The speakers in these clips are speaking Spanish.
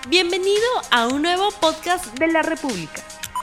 Bienvenido a un nuevo podcast de la República.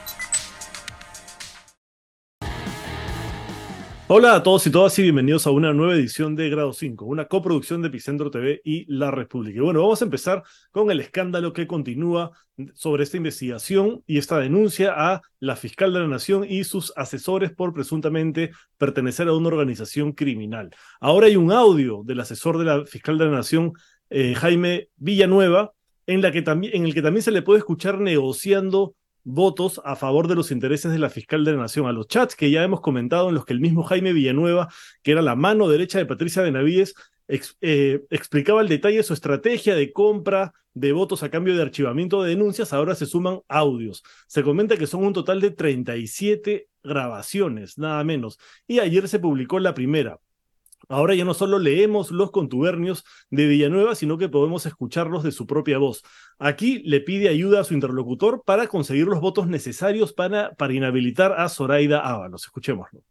Hola a todos y todas y bienvenidos a una nueva edición de Grado 5, una coproducción de Epicentro TV y La República. Y bueno, vamos a empezar con el escándalo que continúa sobre esta investigación y esta denuncia a la fiscal de la Nación y sus asesores por presuntamente pertenecer a una organización criminal. Ahora hay un audio del asesor de la fiscal de la Nación, Jaime Villanueva, en el que también se le puede escuchar negociando votos a favor de los intereses de la fiscal de la Nación, a los chats que ya hemos comentado en los que el mismo Jaime Villanueva, que era la mano derecha de Patricia Benavides, explicaba el detalle de su estrategia de compra de votos a cambio de archivamiento de denuncias. Ahora se suman audios. Se comenta que son un total de 37 grabaciones, nada menos. Y ayer se publicó la primera. Ahora ya no solo leemos los contubernios de Villanueva, sino que podemos escucharlos de su propia voz. Aquí le pide ayuda a su interlocutor para conseguir los votos necesarios para inhabilitar a Zoraida Ábalos. Escuchémoslo.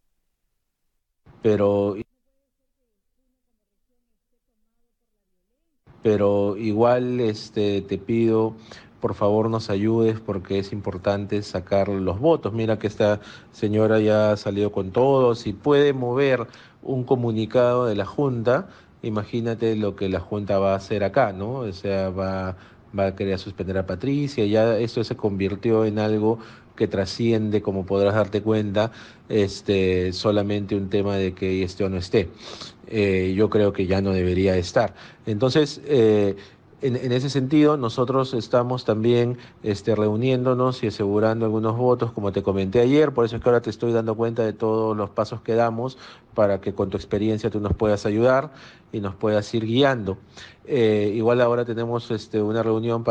Pero igual te pido, por favor, nos ayudes porque es importante sacar los votos. Mira que esta señora ya ha salido con todo. Si puede mover un comunicado de la Junta, imagínate lo que la Junta va a hacer acá, ¿no? O sea, va a querer suspender a Patricia. Ya esto se convirtió en algo que trasciende, como podrás darte cuenta, solamente un tema de que esté o no esté. Yo creo que ya no debería estar. Entonces, en ese sentido, nosotros estamos también reuniéndonos y asegurando algunos votos, como te comenté ayer. Por eso es que ahora te estoy dando cuenta de todos los pasos que damos para que con tu experiencia tú nos puedas ayudar y nos puedas ir guiando. Igual ahora tenemos una reunión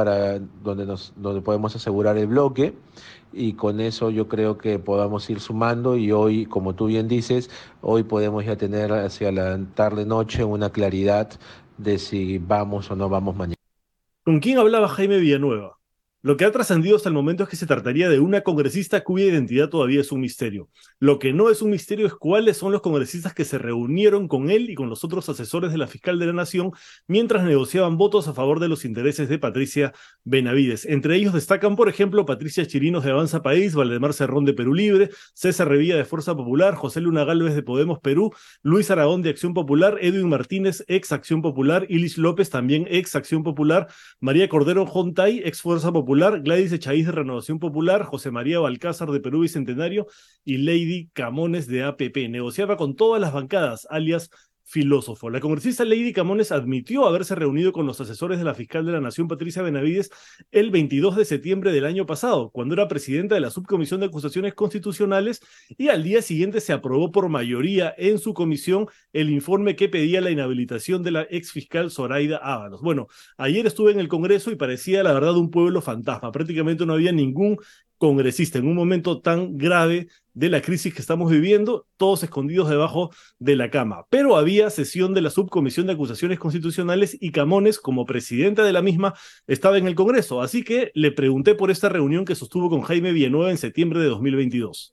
donde podemos asegurar el bloque, y con eso yo creo que podamos ir sumando, y hoy, como tú bien dices, hoy podemos ya tener hacia la tarde-noche una claridad de si vamos o no vamos mañana. ¿Con quién hablaba Jaime Villanueva? Lo que ha trascendido hasta el momento es que se trataría de una congresista cuya identidad todavía es un misterio. Lo que no es un misterio es cuáles son los congresistas que se reunieron con él y con los otros asesores de la fiscal de la Nación mientras negociaban votos a favor de los intereses de Patricia Benavides. Entre ellos destacan, por ejemplo, Patricia Chirinos de Avanza País, Valdemar Cerrón de Perú Libre, César Revilla de Fuerza Popular, José Luna Gálvez de Podemos Perú, Luis Aragón de Acción Popular, Edwin Martínez, ex Acción Popular, Ilis López, también ex Acción Popular, María Cordero Jontay, ex Fuerza Popular, Gladys Echaíz de Renovación Popular, José María Balcázar de Perú Bicentenario y Lady Camones de APP. Negociaba con todas las bancadas, alias filósofo. La congresista Lady Camones admitió haberse reunido con los asesores de la fiscal de la Nación, Patricia Benavides, el 22 de septiembre del año pasado, cuando era presidenta de la Subcomisión de Acusaciones Constitucionales, y al día siguiente se aprobó por mayoría en su comisión el informe que pedía la inhabilitación de la exfiscal Zoraida Ábalos. Bueno, ayer estuve en el Congreso y parecía, la verdad, un pueblo fantasma. Prácticamente no había ningún congresista en un momento tan grave de la crisis que estamos viviendo, todos escondidos debajo de la cama. Pero había sesión de la Subcomisión de Acusaciones Constitucionales y Camones, como presidenta de la misma, estaba en el Congreso. Así que le pregunté por esta reunión que sostuvo con Jaime Villanueva en septiembre de 2022.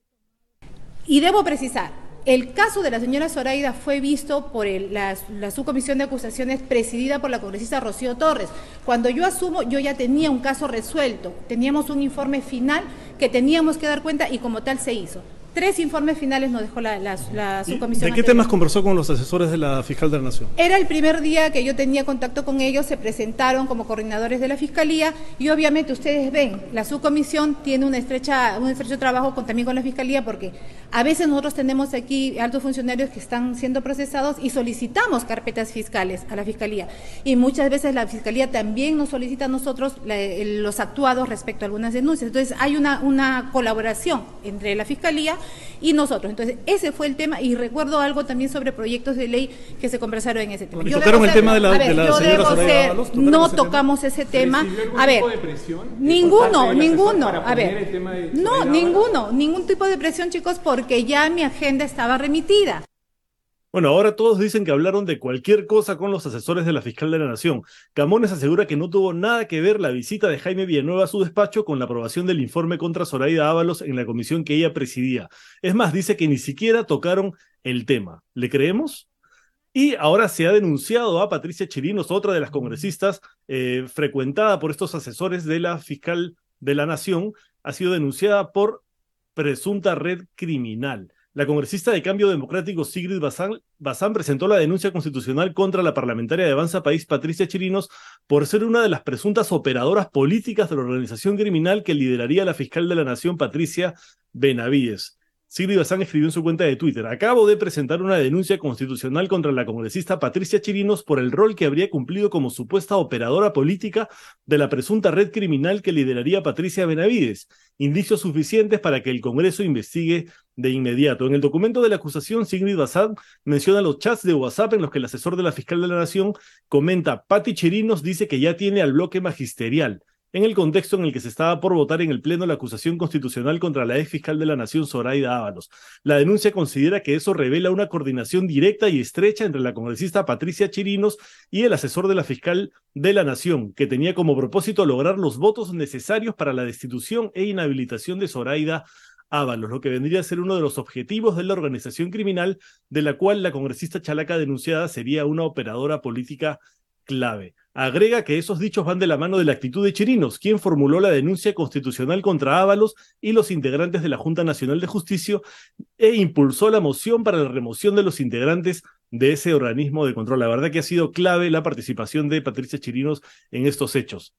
Y debo precisar, el caso de la señora Zoraida fue visto por la Subcomisión de Acusaciones presidida por la congresista Rocío Torres. Cuando yo asumo, yo ya tenía un caso resuelto, teníamos un informe final que teníamos que dar cuenta y como tal se hizo. 3 informes finales nos dejó la subcomisión. ¿De qué temas conversó con los asesores de la fiscal de la Nación? Era el primer día que yo tenía contacto con ellos, se presentaron como coordinadores de la Fiscalía y obviamente ustedes ven, la subcomisión tiene un estrecho trabajo también con la Fiscalía, porque a veces nosotros tenemos aquí altos funcionarios que están siendo procesados y solicitamos carpetas fiscales a la Fiscalía, y muchas veces la Fiscalía también nos solicita a nosotros los actuados respecto a algunas denuncias. Entonces hay una colaboración entre la Fiscalía y nosotros. Entonces ese fue el tema, y recuerdo algo también sobre proyectos de ley que se conversaron en ese tema. Bueno, ¿tocaron el tema de la señora Zoraida Ábalos? No tocamos ese tema. A ver, ninguno, a ver, no, ningún tipo de presión, chicos, porque ya mi agenda estaba remitida. Bueno, ahora todos dicen que hablaron de cualquier cosa con los asesores de la fiscal de la Nación. Camones asegura que no tuvo nada que ver la visita de Jaime Villanueva a su despacho con la aprobación del informe contra Zoraida Ábalos en la comisión que ella presidía. Es más, dice que ni siquiera tocaron el tema. ¿Le creemos? Y ahora se ha denunciado a Patricia Chirinos, otra de las congresistas frecuentada por estos asesores de la fiscal de la Nación, ha sido denunciada por presunta red criminal. La congresista de Cambio Democrático Sigrid Bazán presentó la denuncia constitucional contra la parlamentaria de Avanza País Patricia Chirinos por ser una de las presuntas operadoras políticas de la organización criminal que lideraría la fiscal de la Nación Patricia Benavides. Sigrid Bazán escribió en su cuenta de Twitter: acabo de presentar una denuncia constitucional contra la congresista Patricia Chirinos por el rol que habría cumplido como supuesta operadora política de la presunta red criminal que lideraría Patricia Benavides. Indicios suficientes para que el Congreso investigue de inmediato. En el documento de la acusación, Sigrid Bazán menciona los chats de WhatsApp en los que el asesor de la fiscal de la Nación comenta: Pati Chirinos dice que ya tiene al bloque magisterial, en el contexto en el que se estaba por votar en el Pleno la acusación constitucional contra la ex fiscal de la Nación, Zoraida Ábalos. La denuncia considera que eso revela una coordinación directa y estrecha entre la congresista Patricia Chirinos y el asesor de la fiscal de la Nación, que tenía como propósito lograr los votos necesarios para la destitución e inhabilitación de Zoraida Ábalos, lo que vendría a ser uno de los objetivos de la organización criminal, de la cual la congresista chalaca denunciada sería una operadora política clave. Agrega que esos dichos van de la mano de la actitud de Chirinos, quien formuló la denuncia constitucional contra Ábalos y los integrantes de la Junta Nacional de Justicia e impulsó la moción para la remoción de los integrantes de ese organismo de control. La verdad que ha sido clave la participación de Patricia Chirinos en estos hechos.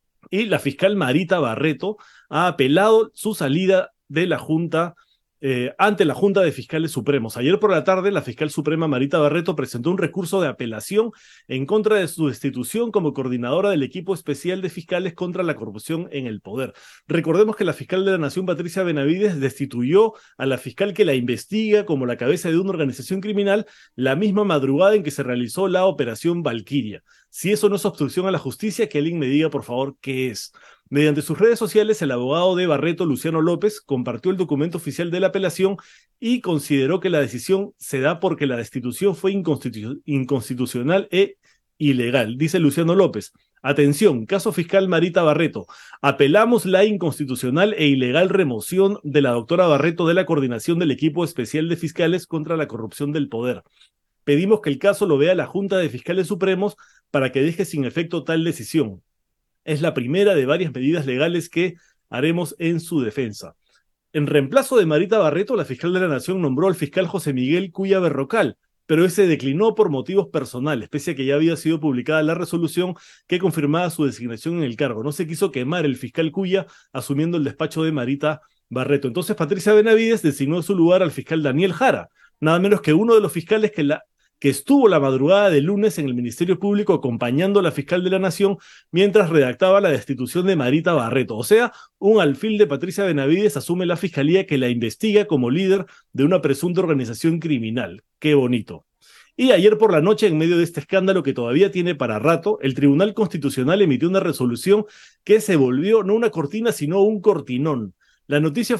Y la fiscal Marita Barreto ha apelado su salida de la Junta ante la Junta de Fiscales Supremos. Ayer por la tarde, la fiscal suprema Marita Barreto presentó un recurso de apelación en contra de su destitución como coordinadora del equipo especial de fiscales contra la corrupción en el poder. Recordemos que la fiscal de la Nación, Patricia Benavides, destituyó a la fiscal que la investiga como la cabeza de una organización criminal la misma madrugada en que se realizó la operación Valquiria. Si eso no es obstrucción a la justicia, que alguien me diga, por favor, qué es. Mediante sus redes sociales, el abogado de Barreto, Luciano López, compartió el documento oficial de la apelación y consideró que la decisión se da porque la destitución fue inconstitucional e ilegal. Dice Luciano López: atención, caso fiscal Marita Barreto. Apelamos la inconstitucional e ilegal remoción de la doctora Barreto de la coordinación del equipo especial de fiscales contra la corrupción del poder. Pedimos que el caso lo vea la Junta de Fiscales Supremos para que deje sin efecto tal decisión. Es la primera de varias medidas legales que haremos en su defensa. En reemplazo de Marita Barreto, la fiscal de la Nación nombró al fiscal José Miguel Cuya Berrocal, pero ese declinó por motivos personales, pese a que ya había sido publicada la resolución que confirmaba su designación en el cargo. No se quiso quemar el fiscal Cuya asumiendo el despacho de Marita Barreto. Entonces Patricia Benavides designó en su lugar al fiscal Daniel Jara, nada menos que uno de los fiscales que estuvo la madrugada del lunes en el Ministerio Público acompañando a la fiscal de la Nación mientras redactaba la destitución de Marita Barreto. O sea, un alfil de Patricia Benavides asume la fiscalía que la investiga como líder de una presunta organización criminal. ¡Qué bonito! Y ayer por la noche, en medio de este escándalo que todavía tiene para rato, el Tribunal Constitucional emitió una resolución que se volvió no una cortina, sino un cortinón. La noticia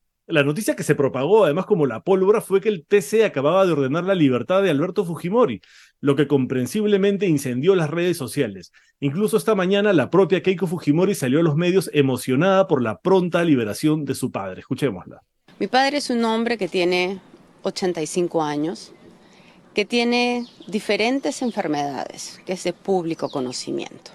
que se propagó, además como la pólvora, fue que el TC acababa de ordenar la libertad de Alberto Fujimori, lo que comprensiblemente incendió las redes sociales. Incluso esta mañana la propia Keiko Fujimori salió a los medios emocionada por la pronta liberación de su padre. Escuchémosla. Mi padre es un hombre que tiene 85 años, que tiene diferentes enfermedades, que es de público conocimiento.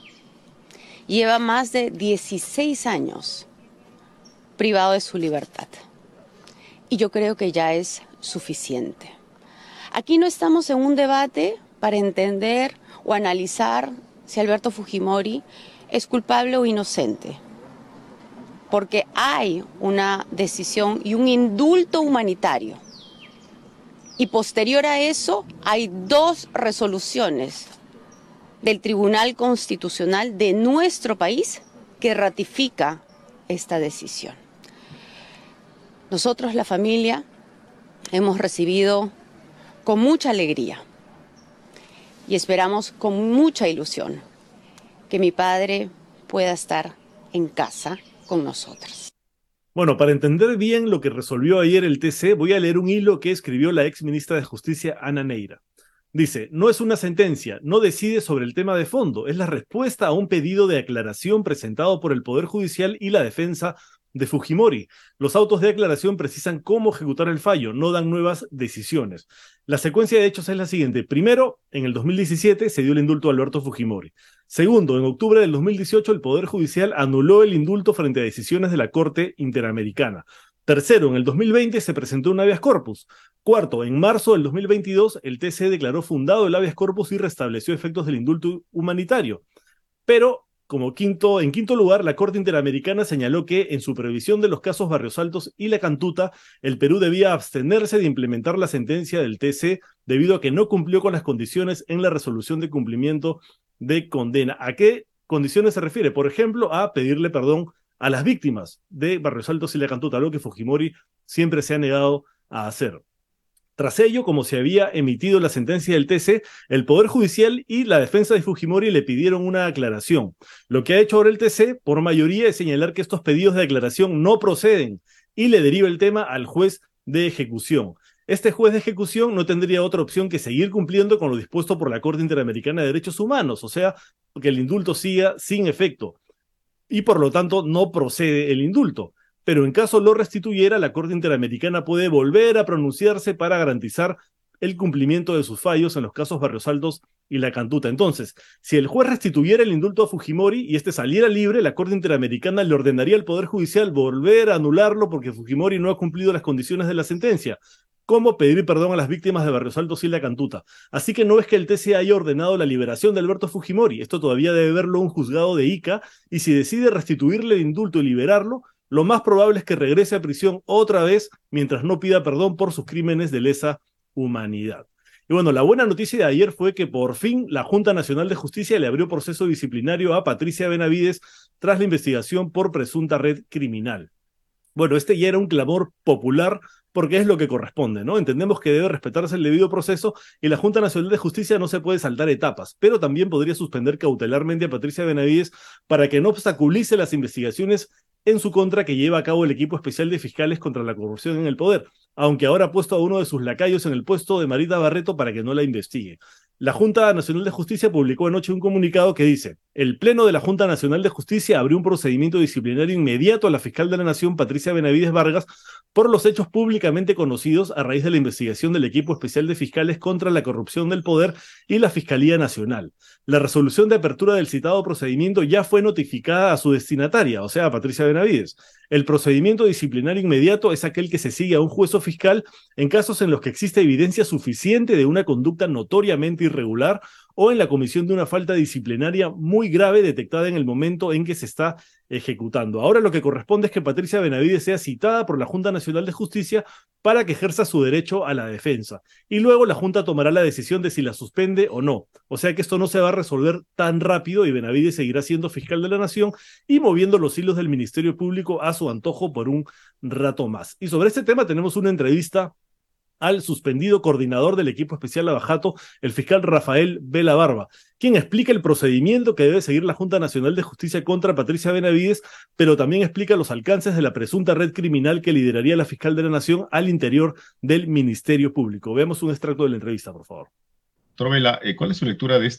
Lleva más de 16 años privado de su libertad. Y yo creo que ya es suficiente. Aquí no estamos en un debate para entender o analizar si Alberto Fujimori es culpable o inocente, porque hay una decisión y un indulto humanitario. Y posterior a eso hay 2 resoluciones del Tribunal Constitucional de nuestro país que ratifica esta decisión. Nosotros, la familia, hemos recibido con mucha alegría y esperamos con mucha ilusión que mi padre pueda estar en casa con nosotros. Bueno, para entender bien lo que resolvió ayer el TC, voy a leer un hilo que escribió la ex ministra de Justicia, Ana Neira. Dice: no es una sentencia, no decide sobre el tema de fondo, es la respuesta a un pedido de aclaración presentado por el Poder Judicial y la defensa de Fujimori. Los autos de aclaración precisan cómo ejecutar el fallo, no dan nuevas decisiones. La secuencia de hechos es la siguiente. Primero, en el 2017 se dio el indulto a Alberto Fujimori. Segundo, en octubre del 2018 el Poder Judicial anuló el indulto frente a decisiones de la Corte Interamericana. Tercero, en el 2020 se presentó un habeas corpus. Cuarto, en marzo del 2022 el TC declaró fundado el habeas corpus y restableció efectos del indulto humanitario. Pero, en quinto lugar, la Corte Interamericana señaló que, en su previsión de los casos Barrios Altos y La Cantuta, el Perú debía abstenerse de implementar la sentencia del TC debido a que no cumplió con las condiciones en la resolución de cumplimiento de condena. ¿A qué condiciones se refiere? Por ejemplo, a pedirle perdón a las víctimas de Barrios Altos y La Cantuta, algo que Fujimori siempre se ha negado a hacer. Tras ello, como se había emitido la sentencia del TC, el Poder Judicial y la defensa de Fujimori le pidieron una aclaración. Lo que ha hecho ahora el TC, por mayoría, es señalar que estos pedidos de aclaración no proceden y le deriva el tema al juez de ejecución. Este juez de ejecución no tendría otra opción que seguir cumpliendo con lo dispuesto por la Corte Interamericana de Derechos Humanos, o sea, que el indulto siga sin efecto y por lo tanto no procede el indulto. Pero en caso lo restituyera, la Corte Interamericana puede volver a pronunciarse para garantizar el cumplimiento de sus fallos en los casos Barrios Altos y La Cantuta. Entonces, si el juez restituyera el indulto a Fujimori y este saliera libre, la Corte Interamericana le ordenaría al Poder Judicial volver a anularlo porque Fujimori no ha cumplido las condiciones de la sentencia. ¿Cómo pedir perdón a las víctimas de Barrios Altos y La Cantuta? Así que no es que el TC haya ordenado la liberación de Alberto Fujimori. Esto todavía debe verlo un juzgado de Ica, y si decide restituirle el indulto y liberarlo, lo más probable es que regrese a prisión otra vez mientras no pida perdón por sus crímenes de lesa humanidad. Y bueno, la buena noticia de ayer fue que por fin la Junta Nacional de Justicia le abrió proceso disciplinario a Patricia Benavides tras la investigación por presunta red criminal. Bueno, este ya era un clamor popular porque es lo que corresponde, ¿no? Entendemos que debe respetarse el debido proceso y la Junta Nacional de Justicia no se puede saltar etapas, pero también podría suspender cautelarmente a Patricia Benavides para que no obstaculice las investigaciones en su contra que lleva a cabo el equipo especial de fiscales contra la corrupción en el poder, aunque ahora ha puesto a uno de sus lacayos en el puesto de Marita Barreto para que no la investigue. La Junta Nacional de Justicia publicó anoche un comunicado que dice: el Pleno de la Junta Nacional de Justicia abrió un procedimiento disciplinario inmediato a la fiscal de la Nación, Patricia Benavides Vargas, por los hechos públicamente conocidos a raíz de la investigación del equipo especial de fiscales contra la corrupción del poder y la Fiscalía Nacional. La resolución de apertura del citado procedimiento ya fue notificada a su destinataria, o sea, a Patricia Benavides. El procedimiento disciplinario inmediato es aquel que se sigue a un juez o fiscal en casos en los que existe evidencia suficiente de una conducta notoriamente irregular o en la comisión de una falta disciplinaria muy grave detectada en el momento en que se está ejecutando. Ahora lo que corresponde es que Patricia Benavides sea citada por la Junta Nacional de Justicia para que ejerza su derecho a la defensa. Y luego la Junta tomará la decisión de si la suspende o no. O sea que esto no se va a resolver tan rápido y Benavides seguirá siendo fiscal de la Nación y moviendo los hilos del Ministerio Público a su antojo por un rato más. Y sobre este tema tenemos una entrevista al suspendido coordinador del equipo especial Lavajato, el fiscal Rafael Vela Barba, quien explica el procedimiento que debe seguir la Junta Nacional de Justicia contra Patricia Benavides, pero también explica los alcances de la presunta red criminal que lideraría la fiscal de la Nación al interior del Ministerio Público. Veamos un extracto de la entrevista, por favor. Doctor Vela, ¿cuál es su lectura de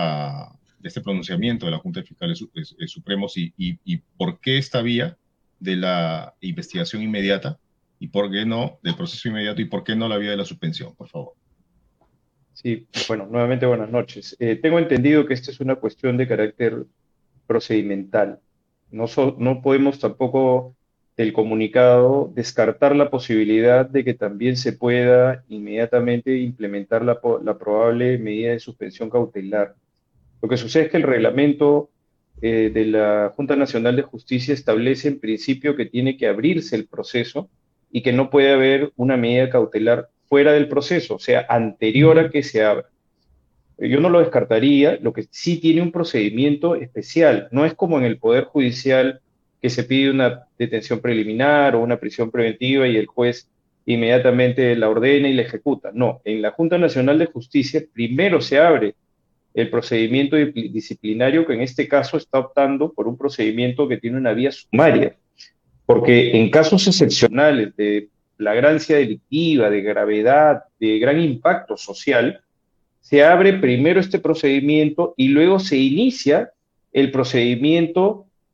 este pronunciamiento de la Junta de Fiscales Supremos y por qué esta vía de la investigación inmediata? ¿Y por qué no del proceso inmediato y por qué no la vía de la suspensión, por favor? Sí, bueno, nuevamente buenas noches. Tengo entendido que esta es una cuestión de carácter procedimental. No podemos tampoco del comunicado descartar la posibilidad de que también se pueda inmediatamente implementar la probable medida de suspensión cautelar. Lo que sucede es que el reglamento de la Junta Nacional de Justicia establece en principio que tiene que abrirse el proceso y que no puede haber una medida cautelar fuera del proceso, o sea, anterior a que se abra. Yo no lo descartaría, lo que sí tiene un procedimiento especial, no es como en el Poder Judicial que se pide una detención preliminar o una prisión preventiva y el juez inmediatamente la ordena y la ejecuta. No, en la Junta Nacional de Justicia primero se abre el procedimiento disciplinario, que en este caso está optando por un procedimiento que tiene una vía sumaria. Porque en casos excepcionales de flagrancia delictiva, de gravedad, de gran impacto social, se abre primero este procedimiento y luego se inicia el procedimiento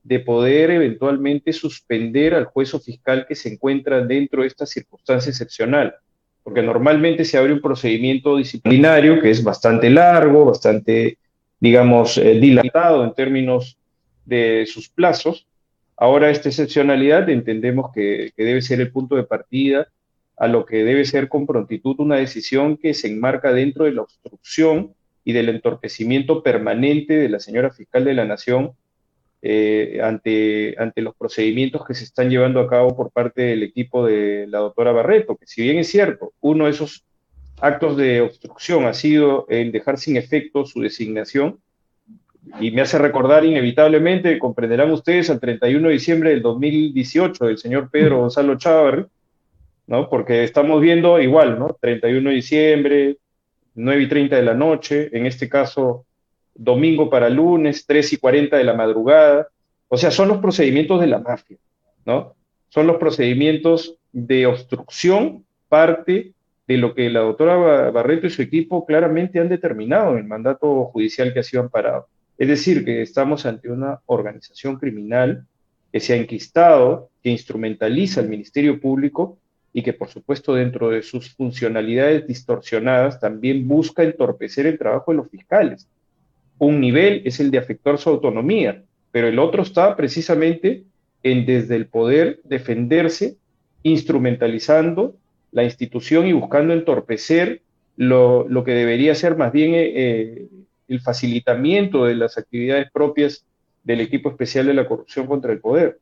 de poder eventualmente suspender al juez o fiscal que se encuentra dentro de esta circunstancia excepcional. Porque normalmente se abre un procedimiento disciplinario que es bastante largo, bastante, digamos, dilatado en términos de sus plazos. Ahora esta excepcionalidad entendemos que debe ser el punto de partida a lo que debe ser con prontitud una decisión que se enmarca dentro de la obstrucción y del entorpecimiento permanente de la señora fiscal de la Nación ante los procedimientos que se están llevando a cabo por parte del equipo de la doctora Barreto, que si bien es cierto, uno de esos actos de obstrucción ha sido el dejar sin efecto su designación, y me hace recordar inevitablemente, comprenderán ustedes, al 31 de diciembre del 2018 del señor Pedro Gonzalo Chávarri, ¿no? Porque estamos viendo igual, ¿no? 31 de diciembre, 9:30 de la noche, en este caso domingo para lunes, 3:40 de la madrugada. O sea, son los procedimientos de la mafia, ¿no? Son los procedimientos de obstrucción, parte de lo que la doctora Barreto y su equipo claramente han determinado en el mandato judicial que ha sido amparado. Es decir, que estamos ante una organización criminal que se ha enquistado, que instrumentaliza al Ministerio Público y que, por supuesto, dentro de sus funcionalidades distorsionadas, también busca entorpecer el trabajo de los fiscales. Un nivel es el de afectar su autonomía, pero el otro está precisamente en desde el poder defenderse, instrumentalizando la institución y buscando entorpecer lo que debería ser más bien el facilitamiento de las actividades propias del equipo especial de la corrupción contra el poder.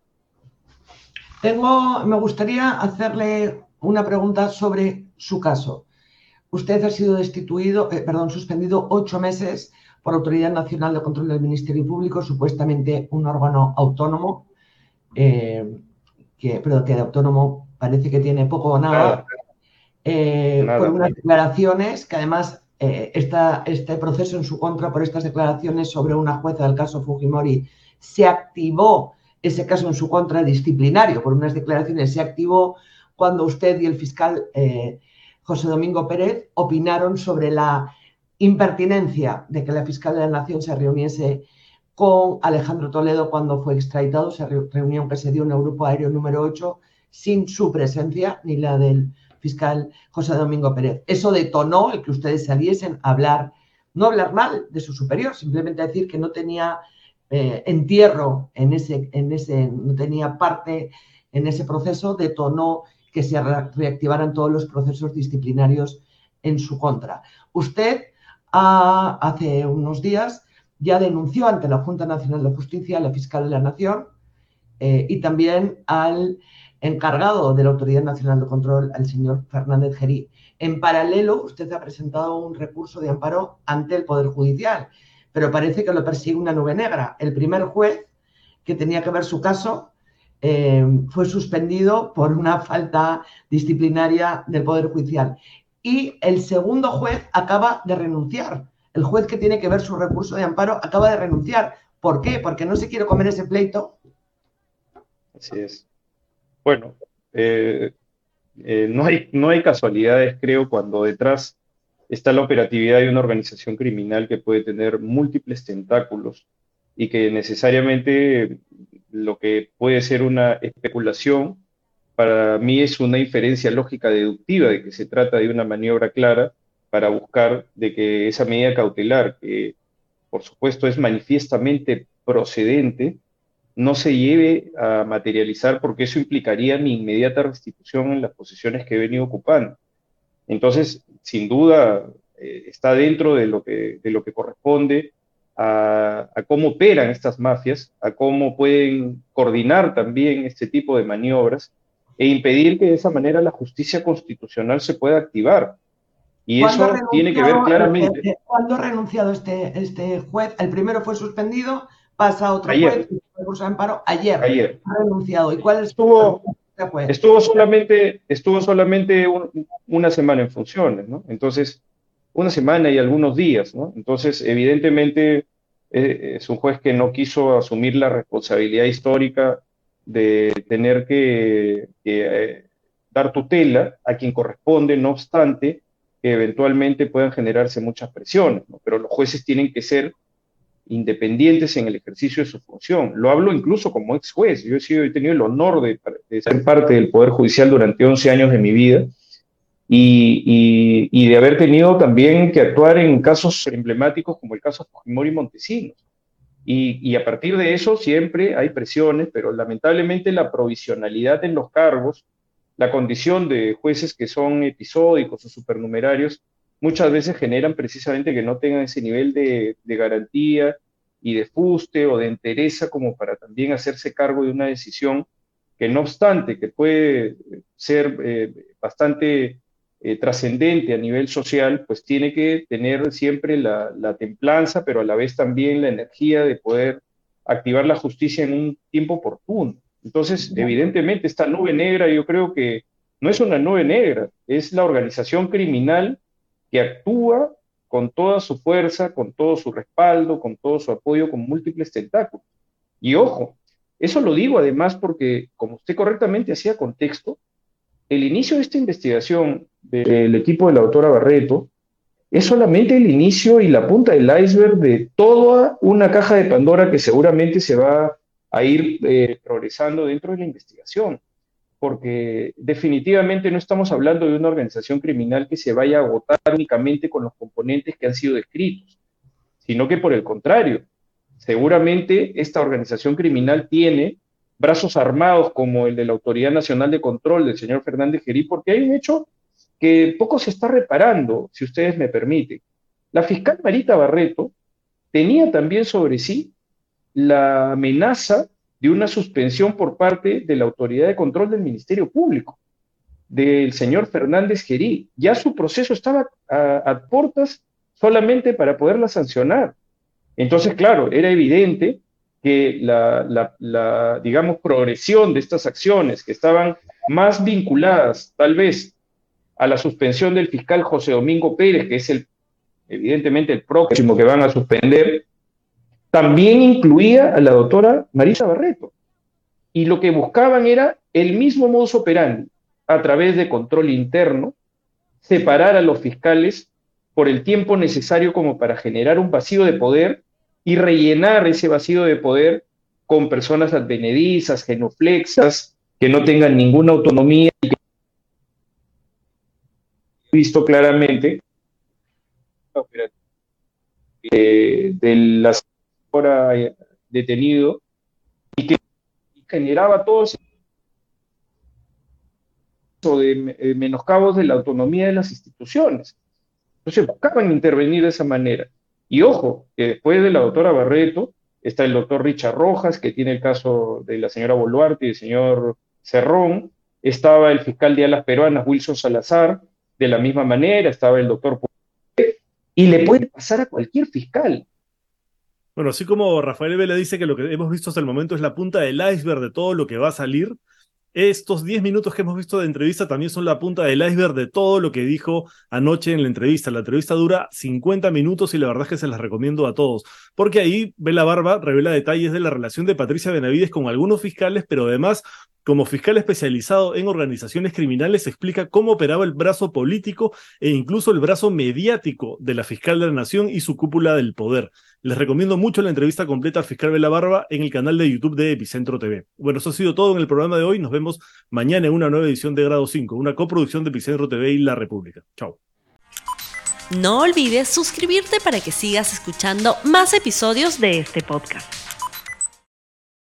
Me gustaría hacerle una pregunta sobre su caso. Usted ha sido suspendido 8 meses por la Autoridad Nacional de Control del Ministerio Público, supuestamente un órgano autónomo, pero que de autónomo parece que tiene poco o nada, por unas declaraciones que además este proceso en su contra por estas declaraciones sobre una jueza del caso Fujimori, se activó ese caso en su contra disciplinario por unas declaraciones, se activó cuando usted y el fiscal José Domingo Pérez opinaron sobre la impertinencia de que la fiscal de la Nación se reuniese con Alejandro Toledo cuando fue extraditado, esa reunión que se dio en el Grupo Aéreo número 8 sin su presencia ni la del fiscal José Domingo Pérez. Eso detonó el que ustedes saliesen a hablar, no hablar mal de su superior, simplemente decir que no tenía entierro no tenía parte en ese proceso, detonó que se reactivaran todos los procesos disciplinarios en su contra. Usted hace unos días ya denunció ante la Junta Nacional de Justicia a la fiscal de la Nación y también al encargado de la Autoridad Nacional de Control, al señor Fernández Gerí. En paralelo, usted ha presentado un recurso de amparo ante el Poder Judicial, pero parece que lo persigue una nube negra. El primer juez que tenía que ver su caso fue suspendido por una falta disciplinaria del Poder Judicial. Y el segundo juez acaba de renunciar. El juez que tiene que ver su recurso de amparo acaba de renunciar. ¿Por qué? Porque no se quiere comer ese pleito. Así es. Bueno, no hay casualidades, creo, cuando detrás está la operatividad de una organización criminal que puede tener múltiples tentáculos y que necesariamente lo que puede ser una especulación, para mí es una inferencia lógica deductiva de que se trata de una maniobra clara para buscar de que esa medida cautelar, que por supuesto es manifiestamente procedente, no se lleve a materializar, porque eso implicaría mi inmediata restitución en las posiciones que he venido ocupando. Entonces, sin duda, está dentro de lo que corresponde a cómo operan estas mafias, a cómo pueden coordinar también este tipo de maniobras e impedir que de esa manera la justicia constitucional se pueda activar. Y eso tiene que ver claramente. ¿Cuándo ha renunciado este juez? El primero fue suspendido, pasa a otro juez, recurso de amparo, ayer. Ha renunciado. ¿Y cuál es Estuvo solamente una semana en funciones, ¿no? Entonces, una semana y algunos días, ¿no? Entonces, evidentemente, es un juez que no quiso asumir la responsabilidad histórica de tener que dar tutela a quien corresponde, no obstante, que eventualmente puedan generarse muchas presiones, ¿no? Pero los jueces tienen que ser independientes en el ejercicio de su función. Lo hablo incluso como ex juez. Yo he tenido el honor de ser parte del Poder Judicial durante 11 años de mi vida y de haber tenido también que actuar en casos emblemáticos como el caso Fujimori y Montesinos. Y a partir de eso siempre hay presiones, pero lamentablemente la provisionalidad en los cargos, la condición de jueces que son episódicos o supernumerarios, muchas veces generan precisamente que no tengan ese nivel de garantía y de fuste o de entereza como para también hacerse cargo de una decisión que, no obstante que puede ser bastante trascendente a nivel social, pues tiene que tener siempre la templanza, pero a la vez también la energía de poder activar la justicia en un tiempo oportuno. Entonces, evidentemente, esta nube negra yo creo que no es una nube negra, es la organización criminal que actúa con toda su fuerza, con todo su respaldo, con todo su apoyo, con múltiples tentáculos. Y ojo, eso lo digo además porque, como usted correctamente hacía contexto, el inicio de esta investigación del equipo de la doctora Barreto es solamente el inicio y la punta del iceberg de toda una caja de Pandora que seguramente se va a ir progresando dentro de la investigación, porque definitivamente no estamos hablando de una organización criminal que se vaya a agotar únicamente con los componentes que han sido descritos, sino que por el contrario, seguramente esta organización criminal tiene brazos armados como el de la Autoridad Nacional de Control del señor Fernández Gerí, porque hay un hecho que poco se está reparando, si ustedes me permiten. La fiscal Marita Barreto tenía también sobre sí la amenaza de una suspensión por parte de la Autoridad de Control del Ministerio Público, del señor Fernández Gerí. Ya su proceso estaba a puertas solamente para poderla sancionar. Entonces, claro, era evidente que digamos, progresión de estas acciones que estaban más vinculadas, tal vez, a la suspensión del fiscal José Domingo Pérez, que es evidentemente el próximo que van a suspender, también incluía a la doctora Marita Barreto. Y lo que buscaban era el mismo modus operandi, a través de control interno, separar a los fiscales por el tiempo necesario como para generar un vacío de poder y rellenar ese vacío de poder con personas advenedizas, genuflexas, que no tengan ninguna autonomía y que he visto claramente de la señora detenido y que generaba todo eso de menoscabos de la autonomía de las instituciones. Entonces buscaban intervenir de esa manera. Y ojo, que después de la doctora Barreto está el doctor Richard Rojas, que tiene el caso de la señora Boluarte y del señor Cerrón, estaba el fiscal de Alas Peruanas, Wilson Salazar, de la misma manera, estaba el doctor y le puede pasar a cualquier fiscal. Bueno, así como Rafael Vela dice que lo que hemos visto hasta el momento es la punta del iceberg de todo lo que va a salir, estos 10 minutos que hemos visto de entrevista también son la punta del iceberg de todo lo que dijo anoche en la entrevista. La entrevista dura 50 minutos y la verdad es que se las recomiendo a todos, porque ahí Vela Barba revela detalles de la relación de Patricia Benavides con algunos fiscales, pero además, como fiscal especializado en organizaciones criminales, explica cómo operaba el brazo político e incluso el brazo mediático de la fiscal de la Nación y su cúpula del poder. Les recomiendo mucho la entrevista completa al fiscal Vela Barba en el canal de YouTube de Epicentro TV. Bueno, eso ha sido todo en el programa de hoy. Nos vemos mañana en una nueva edición de Grado 5, una coproducción de Epicentro TV y La República. Chao. No olvides suscribirte para que sigas escuchando más episodios de este podcast.